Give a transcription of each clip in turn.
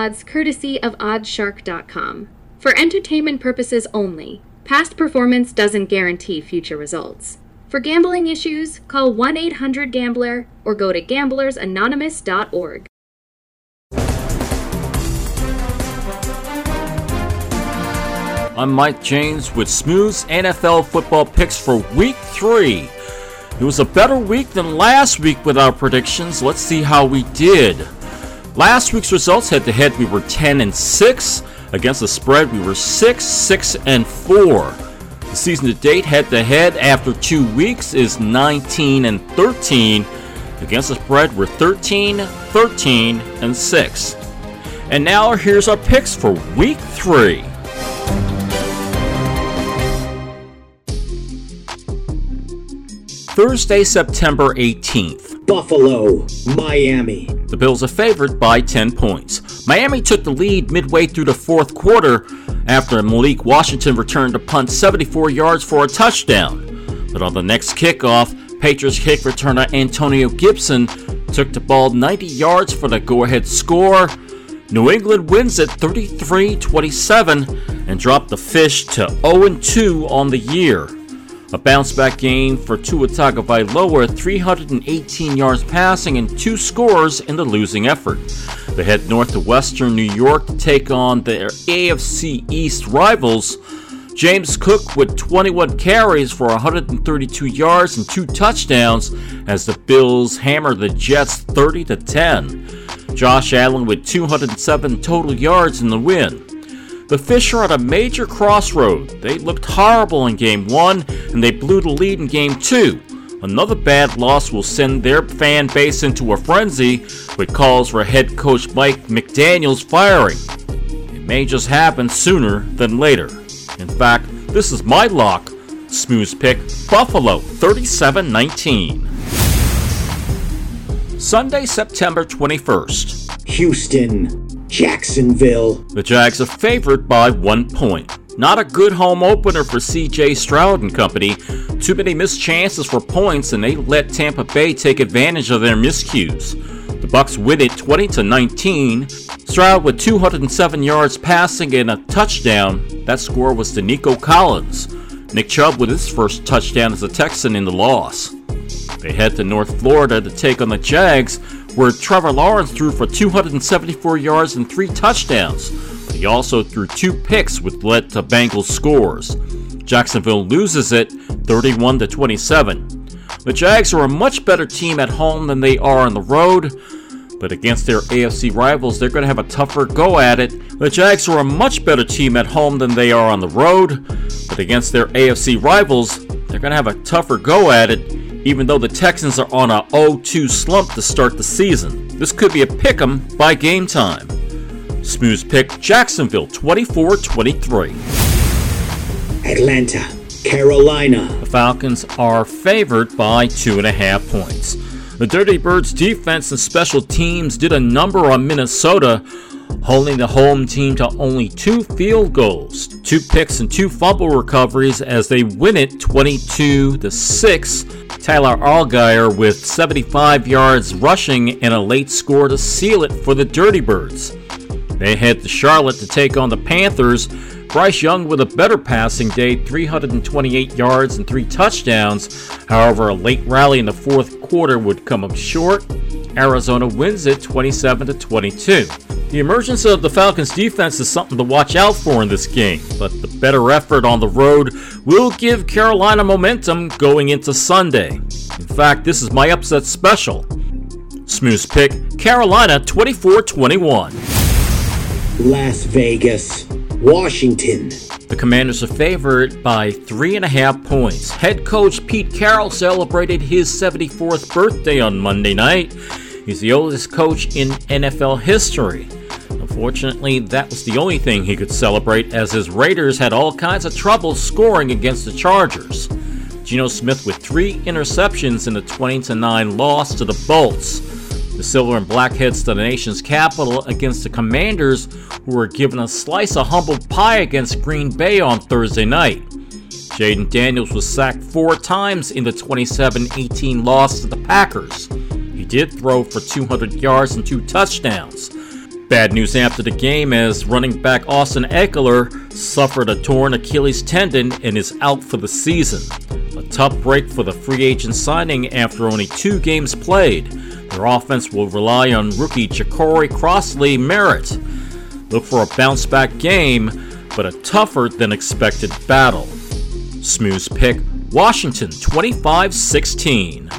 odds courtesy of Oddshark.com. For entertainment purposes only. Past performance doesn't guarantee future results. For gambling issues, call 1-800-GAMBLER or go to gamblersanonymous.org. I'm Mike James with Smooth's NFL football picks for Week 3. It was a better week than last week with our predictions. Let's see how we did. Last week's results head-to-head, we were 10-6. Against the spread, we were 6-4. The season-to-date head-to-head after 2 weeks is 19-13. Against the spread, we're 13-6. And now here's our picks for Week 3. Thursday, September 18th. Buffalo, Miami. The Bills are favored by 10 points. Miami took the lead midway through the fourth quarter after Malik Washington returned to punt 74 yards for a touchdown. But on the next kickoff, Patriots kick returner Antonio Gibson took the ball 90 yards for the go-ahead score. New England wins it 33-27 and dropped the Fish to 0-2 on the year. A bounce-back game for Tua Tagovailoa, 318 yards passing and 2 scores in the losing effort. They head north to western New York to take on their AFC East rivals. James Cook with 21 carries for 132 yards and 2 touchdowns as the Bills hammer the Jets 30-10. Josh Allen with 207 total yards in the win. The Fish are at a major crossroad. They looked horrible in Game 1, and they blew the lead in Game 2. Another bad loss will send their fan base into a frenzy with calls for head coach Mike McDaniel's firing. It may just happen sooner than later. In fact, this is my lock. Smooth's pick, Buffalo, 37-19. Sunday, September 21st. Houston, Jacksonville. The Jags are favored by 1 point. Not a good home opener for C.J. Stroud and company. Too many missed chances for points, and they let Tampa Bay take advantage of their miscues. The Bucs win it 20-19. Stroud with 207 yards passing and a touchdown. That score was to Nico Collins. Nick Chubb with his first touchdown as a Texan in the loss. They head to North Florida to take on the Jags, where Trevor Lawrence threw for 274 yards and 3 touchdowns. He also threw 2 picks which led to Bengals scores. Jacksonville loses it 31-27. The Jags are a much better team at home than they are on the road, but against their AFC rivals, they're going to have a tougher go at it. The Jags are a much better team at home than they are on the road, but against their AFC rivals, they're going to have a tougher go at it, even though the Texans are on a 0-2 slump to start the season. This could be a pick'em by game time. Smooth's pick, Jacksonville, 24-23. Atlanta, Carolina. The Falcons are favored by 2.5 points. The Dirty Birds defense and special teams did a number on Minnesota, holding the home team to only 2 field goals, 2 picks and 2 fumble recoveries as they win it 22-6. Tyler Allgeier with 75 yards rushing and a late score to seal it for the Dirty Birds. They head to Charlotte to take on the Panthers. Bryce Young with a better passing day, 328 yards and 3 touchdowns. However, a late rally in the fourth quarter would come up short. Arizona wins it 27-22. The emergence of the Falcons defense is something to watch out for in this game, but the better effort on the road will give Carolina momentum going into Sunday. In fact, this is my upset special. Smooth's pick, Carolina 24-21. Las Vegas, Washington. The Commanders are favored by 3.5 points. Head coach Pete Carroll celebrated his 74th birthday on Monday night. He's the oldest coach in NFL history. Unfortunately, that was the only thing he could celebrate, as his Raiders had all kinds of trouble scoring against the Chargers. Geno Smith with 3 interceptions in the 20-9 loss to the Bolts. The Silver and Black heads to the nation's capital against the Commanders, who were given a slice of humble pie against Green Bay on Thursday night. Jaden Daniels was sacked 4 times in the 27-18 loss to the Packers. He did throw for 200 yards and 2 touchdowns. Bad news after the game as running back Austin Ekeler suffered a torn Achilles tendon and is out for the season. A tough break for the free agent signing after only 2 games played. Their offense will rely on rookie Ja'Cory Crossley Merritt. Look for a bounce-back game, but a tougher than expected battle. Smooth's pick, Washington 25-16.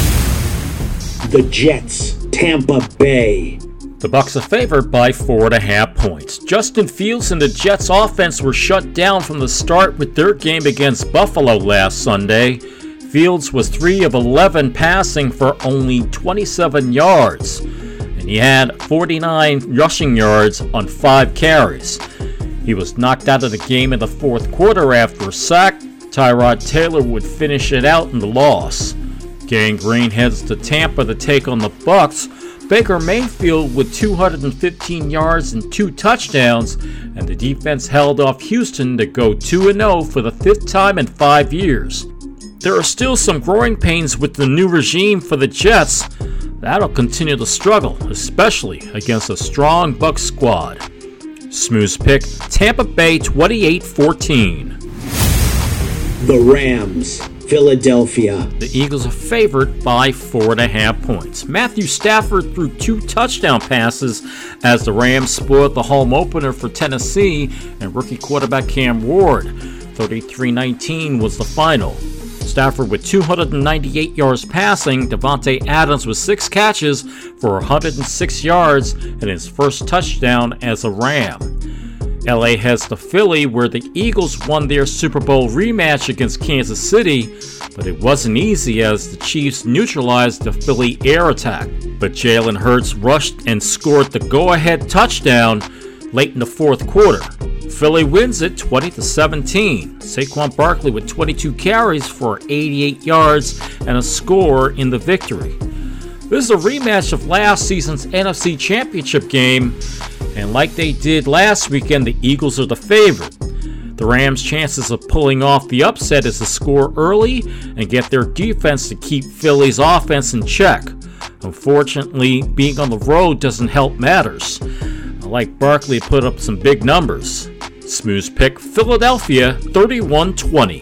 The Jets, Tampa Bay. The Bucs are favored by 4.5 points. Justin Fields and the Jets offense were shut down from the start with their game against Buffalo last Sunday. Fields was 3 of 11 passing for only 27 yards, and he had 49 rushing yards on 5 carries. He was knocked out of the game in the fourth quarter after a sack. Tyrod Taylor would finish it out in the loss. Gang Green heads to Tampa to take on the Bucs. Baker Mayfield with 215 yards and 2 touchdowns, and the defense held off Houston to go 2-0 for the 5th time in 5 years. There are still some growing pains with the new regime for the Jets. That'll continue to struggle, especially against a strong Bucs squad. Smooth's pick, Tampa Bay 28-14. The Rams, Philadelphia. The Eagles are favored by 4.5 points. Matthew Stafford threw 2 touchdown passes as the Rams spoiled the home opener for Tennessee and rookie quarterback Cam Ward. 33-19 was the final. Stafford with 298 yards passing, Devontae Adams with 6 catches for 106 yards and his first touchdown as a Ram. LA heads to Philly, where the Eagles won their Super Bowl rematch against Kansas City, but it wasn't easy as the Chiefs neutralized the Philly air attack. But Jalen Hurts rushed and scored the go-ahead touchdown late in the fourth quarter. Philly wins it 20-17. Saquon Barkley with 22 carries for 88 yards and a score in the victory. This is a rematch of last season's NFC Championship game, and like they did last weekend, the Eagles are the favorite. The Rams' chances of pulling off the upset is to score early and get their defense to keep Philly's offense in check. Unfortunately, being on the road doesn't help matters. I like Barkley put up some big numbers. Smooth's pick, Philadelphia 31-20.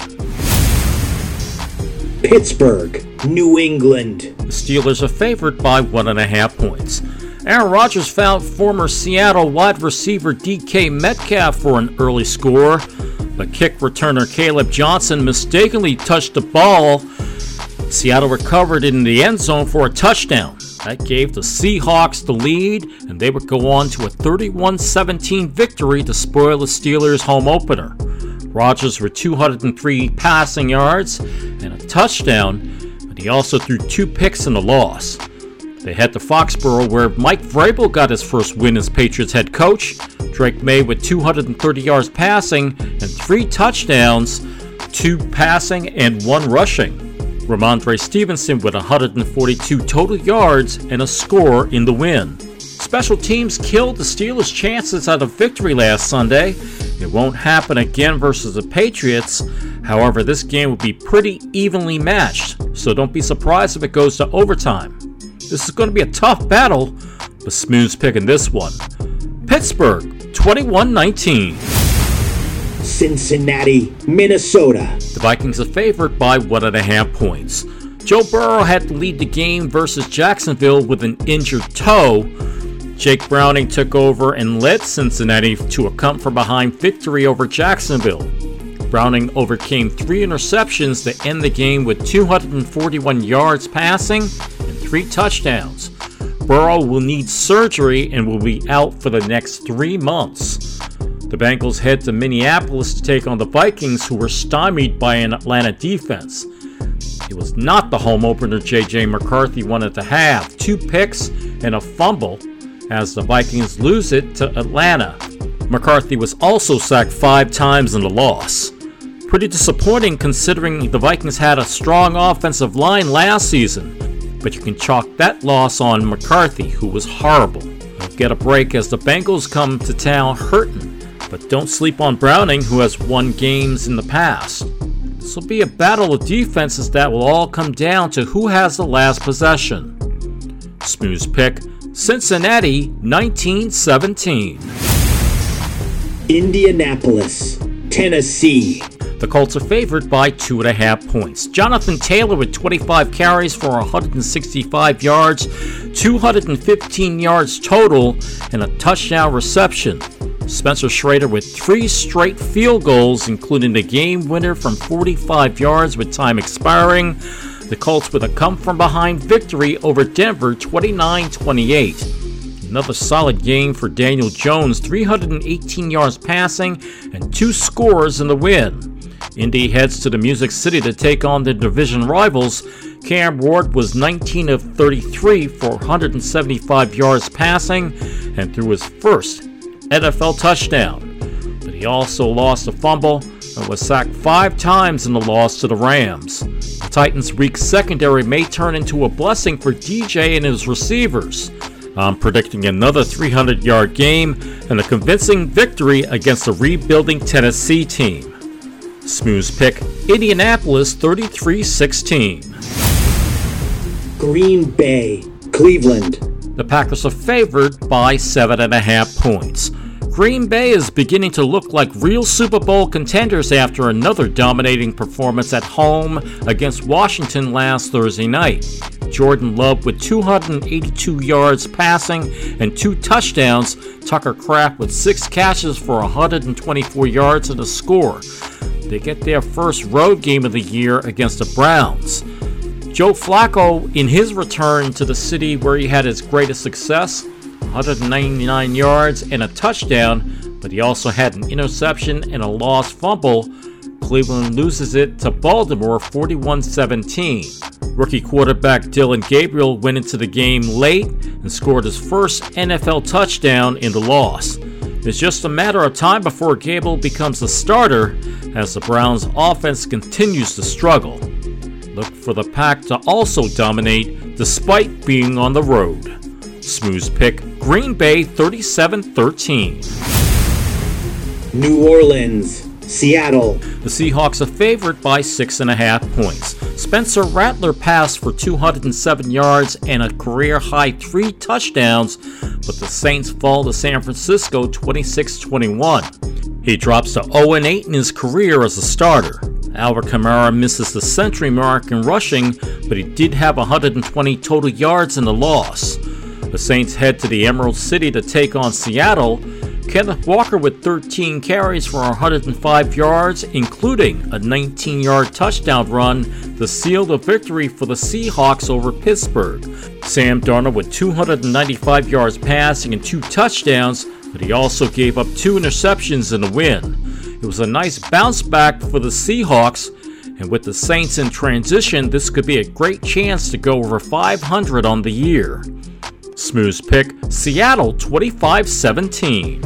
Pittsburgh, New England. The Steelers are favored by 1.5 points. Aaron Rodgers found former Seattle wide receiver DK Metcalf for an early score, but kick returner Caleb Johnson mistakenly touched the ball. Seattle recovered it in the end zone for a touchdown. That gave the Seahawks the lead, and they would go on to a 31-17 victory to spoil the Steelers' home opener. Rodgers with 203 passing yards and a touchdown, but he also threw 2 picks in the loss. They head to Foxborough, where Mike Vrabel got his first win as Patriots head coach. Drake May with 230 yards passing and 3 touchdowns, 2 passing and 1 rushing. Ramondre Stevenson with 142 total yards and a score in the win. Special teams killed the Steelers' chances at a victory last Sunday. It won't happen again versus the Patriots. However, this game will be pretty evenly matched, so don't be surprised if it goes to overtime. This is going to be a tough battle, but Smooth's picking this one. Pittsburgh, 21-19. Cincinnati, Minnesota. The Vikings are favored by 1.5 points. Joe Burrow had to lead the game versus Jacksonville with an injured toe. Jake Browning took over and led Cincinnati to a come-from-behind victory over Jacksonville. Browning overcame 3 interceptions to end the game with 241 yards passing and 3 touchdowns. Burrow will need surgery and will be out for the next 3 months. The Bengals head to Minneapolis to take on the Vikings, who were stymied by an Atlanta defense. It was not the home opener J.J. McCarthy wanted to have. 2 picks and a fumble as the Vikings lose it to Atlanta. McCarthy was also sacked 5 times in the loss. Pretty disappointing considering the Vikings had a strong offensive line last season, but you can chalk that loss on McCarthy, who was horrible. They'll get a break as the Bengals come to town hurting, but don't sleep on Browning, who has won games in the past. This will be a battle of defenses that will all come down to who has the last possession. Smooth's pick, Cincinnati 19-17. Indianapolis, Tennessee. The Colts are favored by 2.5 points. Jonathan Taylor with 25 carries for 165 yards, 215 yards total, and a touchdown reception. Spencer Schrader with 3 straight field goals, including the game winner from 45 yards with time expiring. The Colts with a come-from-behind victory over Denver 29-28. Another solid game for Daniel Jones, 318 yards passing and 2 scores in the win. Indy heads to the Music City to take on their division rivals. Cam Ward was 19 of 33 for 175 yards passing and threw his first NFL touchdown. But he also lost a fumble and was sacked 5 times in the loss to the Rams. The Titans' weak secondary may turn into a blessing for DJ and his receivers. I'm predicting another 300-yard game and a convincing victory against a rebuilding Tennessee team. Smooth's pick, Indianapolis 33-16. Green Bay, Cleveland. The Packers are favored by 7.5 points. Green Bay is beginning to look like real Super Bowl contenders after another dominating performance at home against Washington last Thursday night. Jordan Love with 282 yards passing and 2 touchdowns. Tucker Kraft with 6 catches for 124 yards and a score. They get their first road game of the year against the Browns. Joe Flacco, in his return to the city where he had his greatest success, 199 yards and a touchdown, but he also had an interception and a lost fumble. Cleveland loses it to Baltimore 41-17. Rookie quarterback Dylan Gabriel went into the game late and scored his first NFL touchdown in the loss. It's just a matter of time before Gabriel becomes a starter as the Browns' offense continues to struggle. Look for the Pack to also dominate despite being on the road. Smooth's pick, Green Bay 37-13. New Orleans, Seattle. The Seahawks are favored by 6.5 points. Spencer Rattler passed for 207 yards and a career-high 3 touchdowns, but the Saints fall to San Francisco 26-21. He drops to 0-8 in his career as a starter. Alvin Kamara misses the century mark in rushing, but he did have 120 total yards in the loss. The Saints head to the Emerald City to take on Seattle. Kenneth Walker with 13 carries for 105 yards, including a 19-yard touchdown run to seal the victory for the Seahawks over Pittsburgh. Sam Darnold with 295 yards passing and 2 touchdowns, but he also gave up 2 interceptions in the win. It was a nice bounce back for the Seahawks, and with the Saints in transition, this could be a great chance to go over 500 on the year. Smooth's pick, Seattle 25-17.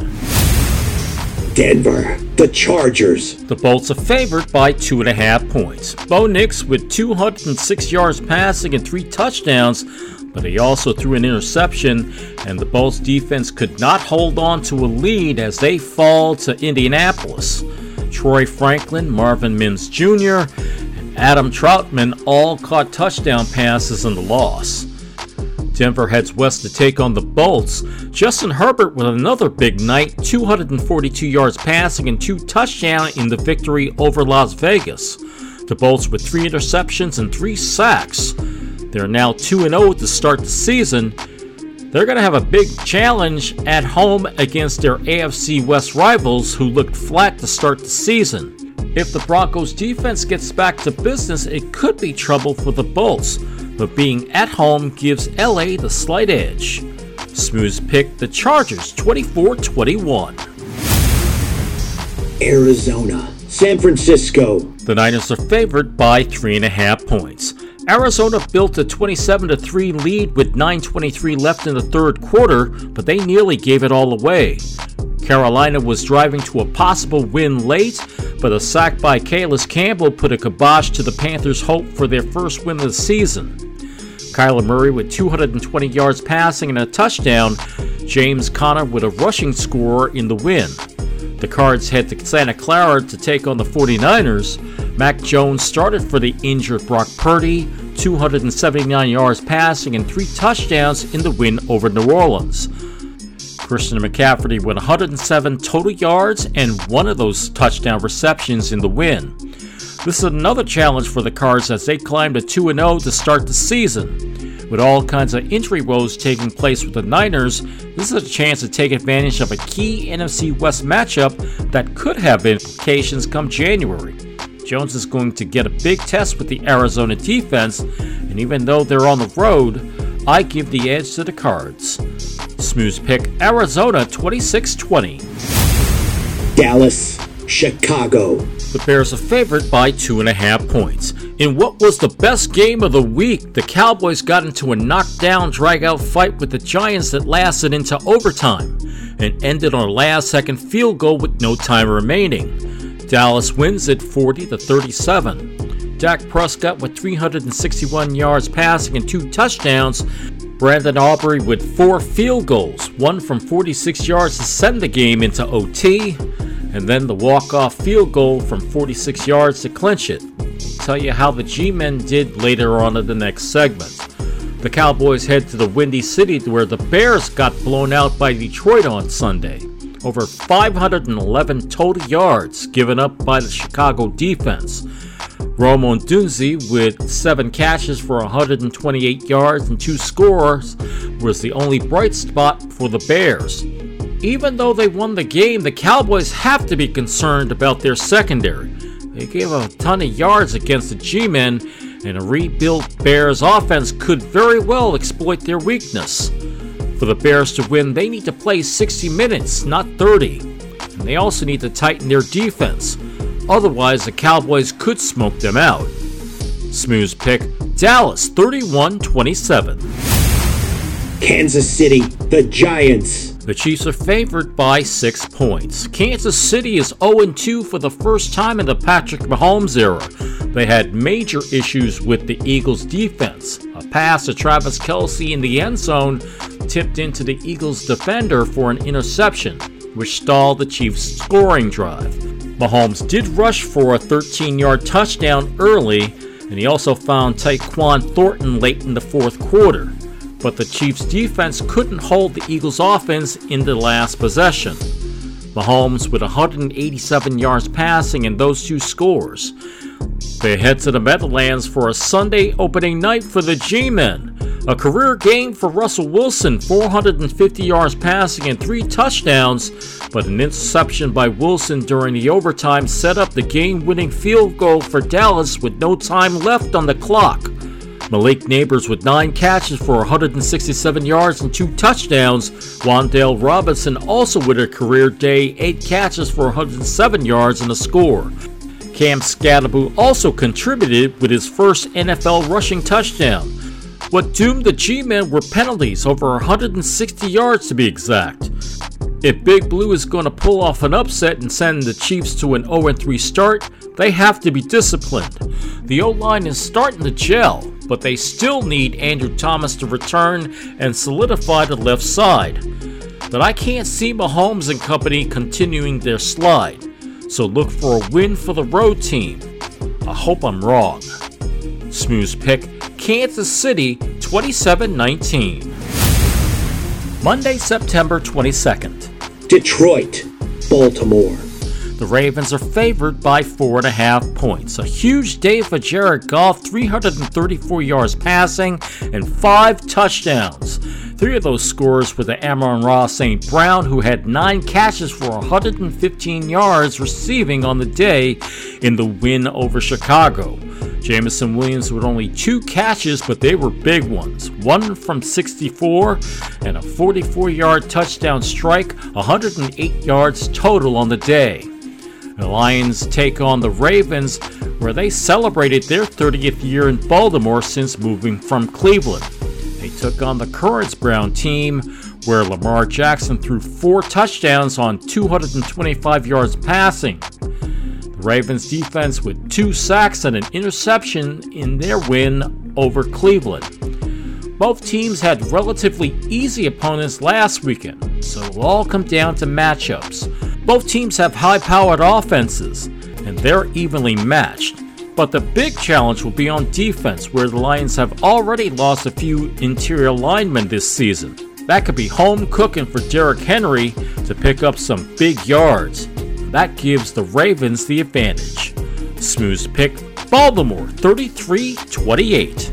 Denver, the Chargers. The Bolts are favored by 2.5 points. Bo Nix with 206 yards passing and 3 touchdowns, but he also threw an interception, and the Bolts defense could not hold on to a lead as they fall to Indianapolis. Troy Franklin, Marvin Mims Jr., and Adam Troutman all caught touchdown passes in the loss. Denver heads west to take on the Bolts. Justin Herbert with another big night, 242 yards passing and 2 touchdowns in the victory over Las Vegas. The Bolts with 3 interceptions and 3 sacks. They're now 2-0 to start the season. They're going to have a big challenge at home against their AFC West rivals who looked flat to start the season. If the Broncos defense gets back to business, it could be trouble for the Bolts, but being at home gives LA the slight edge. Smooth's pick, the Chargers 24-21. Arizona, San Francisco. The Niners are favored by 3.5 points. Arizona built a 27-3 lead with 9:23 left in the third quarter, but they nearly gave it all away. Carolina was driving to a possible win late, but a sack by Calais Campbell put a kibosh to the Panthers' hope for their first win of the season. Kyler Murray with 220 yards passing and a touchdown, James Conner with a rushing score in the win. The Cards head to Santa Clara to take on the 49ers. Mac Jones started for the injured Brock Purdy. 279 yards passing and 3 touchdowns in the win over New Orleans. Christian McCaffrey with 107 total yards and 1 of those touchdown receptions in the win. This is another challenge for the Cards as they climb to 2-0 to start the season. With all kinds of injury woes taking place with the Niners, this is a chance to take advantage of a key NFC West matchup that could have implications come January. Jones is going to get a big test with the Arizona defense, and even though they're on the road, I give the edge to the Cards. Smooth's pick, Arizona 26-20. Dallas, Chicago. The Bears are favored by 2.5 points. In what was the best game of the week, the Cowboys got into a knockdown, drag-out fight with the Giants that lasted into overtime and ended on a last-second field goal with no time remaining. Dallas wins it 40-37. Dak Prescott with 361 yards passing and 2 touchdowns. Brandon Aubrey with 4 field goals, 1 from 46 yards to send the game into OT, and then the walk-off field goal from 46 yards to clinch it. I'll tell you how the G-Men did later on in the next segment. The Cowboys head to the Windy City where the Bears got blown out by Detroit on Sunday. Over 511 total yards given up by the Chicago defense. Rome Odunze with 7 catches for 128 yards and 2 scores was the only bright spot for the Bears. Even though they won the game, the Cowboys have to be concerned about their secondary. They gave a ton of yards against the G-Men, and a rebuilt Bears offense could very well exploit their weakness. For the Bears to win, they need to play 60 minutes, not 30. And they also need to tighten their defense. Otherwise, the Cowboys could smoke them out. Smooth's pick, Dallas 31-27. Kansas City, the Giants. The Chiefs are favored by 6 points. Kansas City is 0-2 for the first time in the Patrick Mahomes era. They had major issues with the Eagles' defense. A pass to Travis Kelce in the end zone tipped into the Eagles' defender for an interception, which stalled the Chiefs' scoring drive. Mahomes did rush for a 13-yard touchdown early, and he also found Tyquan Thornton late in the fourth quarter. But the Chiefs' defense couldn't hold the Eagles' offense in the last possession. Mahomes with 187 yards passing and those 2 scores. They head to the Meadowlands for a Sunday opening night for the G-Men. A career game for Russell Wilson, 450 yards passing and 3 touchdowns, but an interception by Wilson during the overtime set up the game-winning field goal for Dallas with no time left on the clock. Malik Neighbors with 9 catches for 167 yards and 2 touchdowns. Wan'Dale Robinson also with a career day, 8 catches for 107 yards and a score. Cam Scatterbo also contributed with his first NFL rushing touchdown. What doomed the G-Men were penalties, over 160 yards to be exact. If Big Blue is going to pull off an upset and send the Chiefs to an 0-3 start, they have to be disciplined. The O-line is starting to gel, but they still need Andrew Thomas to return and solidify the left side. But I can't see Mahomes and company continuing their slide, so look for a win for the road team. I hope I'm wrong. Smooth's pick, Kansas City 27-19. Monday, September 22nd. Detroit, Baltimore. The Ravens are favored by 4.5 points. A huge day for Jared Goff, 334 yards passing and 5 touchdowns. 3 of those scores were to Amon-Ra St. Brown, who had 9 catches for 115 yards receiving on the day in the win over Chicago. Jameson Williams with only 2 catches, but they were big ones. 1 from 64 and a 44-yard touchdown strike, 108 yards total on the day. The Lions take on the Ravens, where they celebrated their 30th year in Baltimore since moving from Cleveland. They took on the Currents Brown team, where Lamar Jackson threw 4 touchdowns on 225 yards passing. The Ravens defense with 2 sacks and an interception in their win over Cleveland. Both teams had relatively easy opponents last weekend, so it'll all come down to matchups. Both teams have high-powered offenses, and they're evenly matched. But the big challenge will be on defense, where the Lions have already lost a few interior linemen this season. That could be home cooking for Derrick Henry to pick up some big yards. That gives the Ravens the advantage. Smooth's pick, Baltimore 33-28.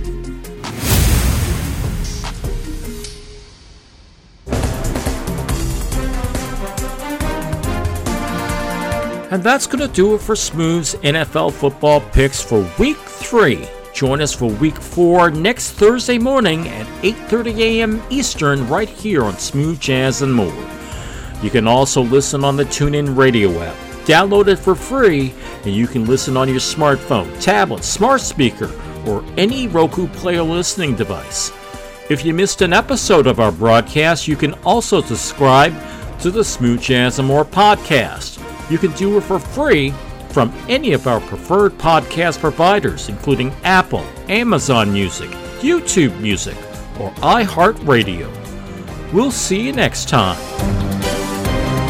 And that's going to do it for Smooth's NFL football picks for Week 3. Join us for Week 4 next Thursday morning at 8:30 a.m. Eastern right here on Smooth Jazz and More. You can also listen on the TuneIn Radio app. Download it for free, and you can listen on your smartphone, tablet, smart speaker, or any Roku player listening device. If you missed an episode of our broadcast, you can also subscribe to the Smooth Jazz and More podcast. You can do it for free from any of our preferred podcast providers, including Apple, Amazon Music, YouTube Music, or iHeartRadio. We'll see you next time.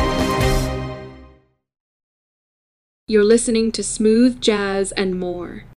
You're listening to Smooth Jazz and More.